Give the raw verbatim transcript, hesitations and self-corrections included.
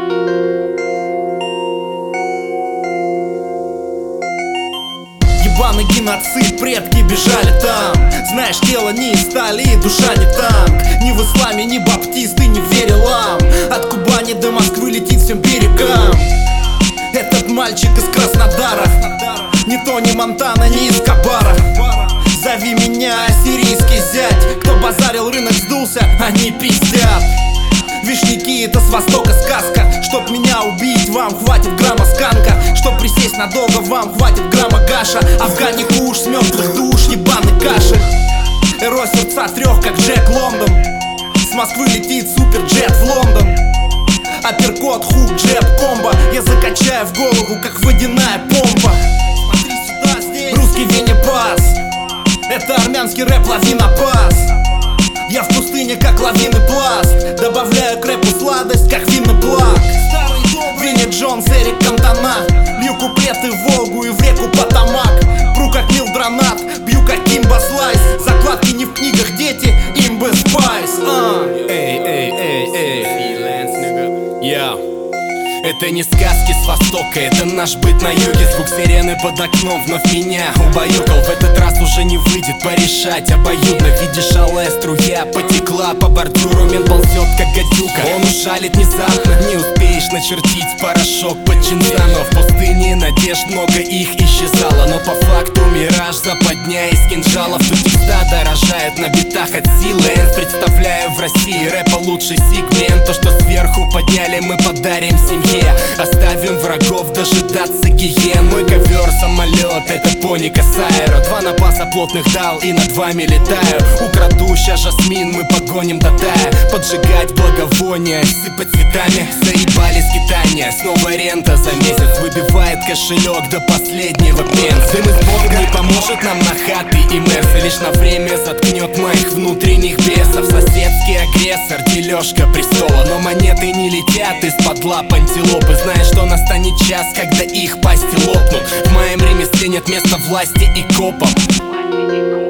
Ебаный геноцид, предки бежали там. Знаешь, тело не из стали, душа не танк. Ни в исламе, ни баптисты не верилам. От Кубани до Москвы летит всем берегам. Этот мальчик из Краснодара, ни Тони Монтана, ни Эскобара. Зови меня сирийский зять. Кто базарил, рынок сдулся, они пиздят. Вишняки, это с востока сказка. Чтоб меня убить, вам хватит грамма сканка. Чтоб присесть надолго, вам хватит грамма гаша. Афгане куш, с мертвых душ, ебаный кашель. Эро сердца трех, как Джек Лондон. С Москвы летит суперджет в Лондон. Апперкот, хук, джеб, комбо. Я закачаю в голову, как водяная помпа. Смотри сюда, здесь русский Винни-Пас. Это армянский рэп, лови на пас. Я в пустыне, как лавинный пласт. Добавляю к рэпу сладость, как винный плак. Винни Джонс, Эрик Кантона. Лью куплеты в Волгу и в реку Потамак. Пру как Милдронат, бью как Кимба Слайс. Закладки не в книгах, дети, имбы спайс. Эй, эй, эй, эй. Я Это не сказки с востока, это наш быт на юге. Звук сирены под окном вновь меня убаюкал. В этот раз уже не выйдет порешать обоюдно. Видишь, алая струя потекла по бордюру. Мен ползет, как гадюка, он ушалит внезапно. Не успеешь начертить порошок под чинца. Но в пустыне надежд много их исчезало. Но по факту мираж, западня из кинжалов. Тут текста дорожает на битах от силы. Представляю в России рэпа лучший сегмент. То, что сверху подняли, мы подарим семье. Оставим врагов дожидаться гиен. Мой ковер самолет, это пони Кассайро. Два напаса плотных дал и над вами летаю. Украду ща жасмин, мы погоним до тая. Поджигать благовония, сыпать цветами. Заебали скитания, снова рента за месяц. Выбивает кошелек до последнего пенса. Дым из бомб не поможет нам на хаты и мерсы. Лишь на время заткнет моих внутренних бесов. Соседский агрессор, дележка престола. Но монеты не летят из-под лап антилопы. Знаешь, что настанет час, когда их пасти лопнут. В моем ремесле нет места власти и копам.